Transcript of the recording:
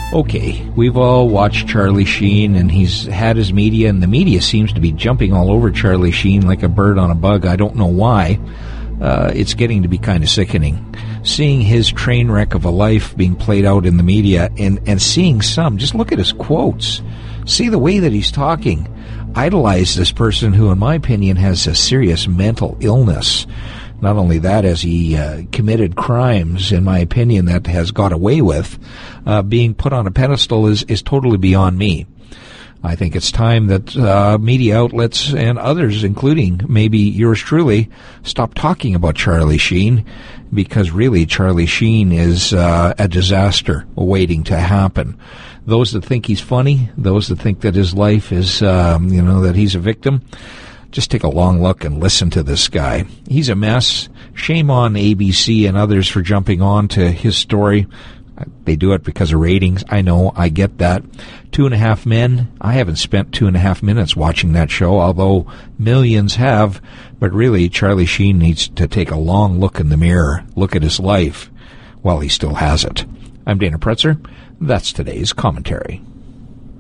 Okay, we've all watched Charlie Sheen, and he's had his media, and the media seems to be jumping all over Charlie Sheen like a bird on a bug. I don't know why. It's getting to be kind of sickening. Seeing his train wreck of a life being played out in the media, and seeing some, just look at his quotes. See the way that he's talking. Idolize this person who, in my opinion, has a serious mental illness. Not only that, as he committed crimes, in my opinion, that has got away with, being put on a pedestal is totally beyond me. I think it's time that media outlets and others, including maybe yours truly, stop talking about Charlie Sheen, because really Charlie Sheen is a disaster waiting to happen. Those that think he's funny, those that think that his life is, that he's a victim, just take a long look and listen to this guy. He's a mess. Shame on ABC and others for jumping on to his story. They do it because of ratings. I know, I get that. 2.5 Men, I haven't spent 2.5 minutes watching that show, although millions have. But really, Charlie Sheen needs to take a long look in the mirror, look at his life while he still has it. I'm Dana Pretzer. That's today's commentary.